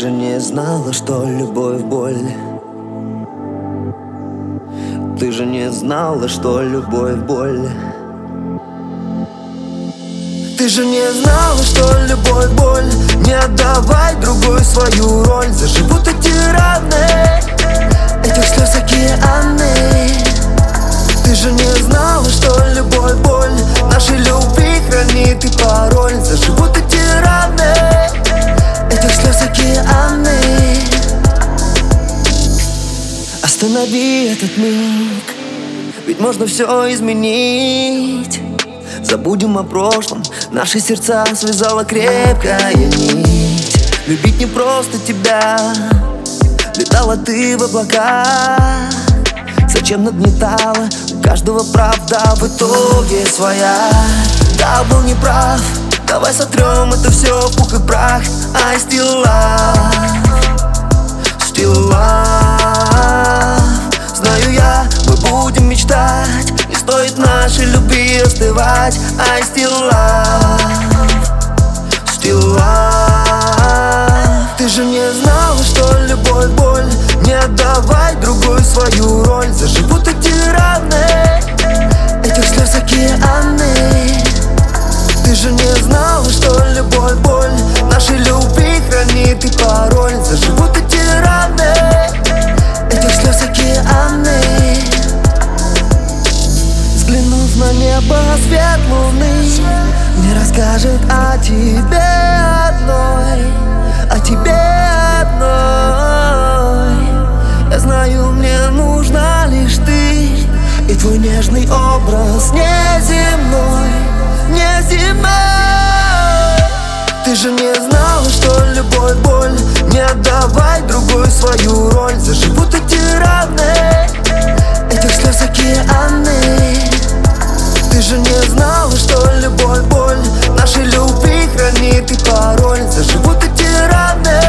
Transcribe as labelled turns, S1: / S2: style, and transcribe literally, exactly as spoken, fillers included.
S1: же не знала, что любовь боль. Ты же не знала, что любовь боль. Ты же не знала, что любовь боль. Не отдавай другую свою роль. Заживут эти раны, этих слез океаны. Ты же не знала, что любовь боль. Нашей любви хранит и пароль. Заживут эти раны, этих слез океаны. Останови этот миг, ведь можно все изменить. Забудем о прошлом, наши сердца связала крепкая нить. Любить не просто тебя, летала ты в облаках. Зачем нагнетала, у каждого правда в итоге своя. Да, был неправ, давай сотрем это все в пух и прах. I still love, still love. Знаю я, мы будем мечтать, не стоит нашей любви остывать. I still love, still love. Ты же не знала, что любовь боль. Не отдавай другую свою роль. Заживут эти раны, этих слез океаны. Ты же не знала, что любовь боль. Нашей любви хранит и пароль. Заживут эти раны, этих слез океаны. Взглянув на небо, свет луны мне расскажет о тебе одной, о тебе одной. Я знаю, мне нужна лишь ты и твой нежный образ неземной, неземной. Ты же не знала, что любовь боль. Не отдавай другую свою роль. Заживут эти раны, этих слез океаны. Ты же не знала, что любовь боль. Нашей любви хранит и пароль. Заживут эти раны,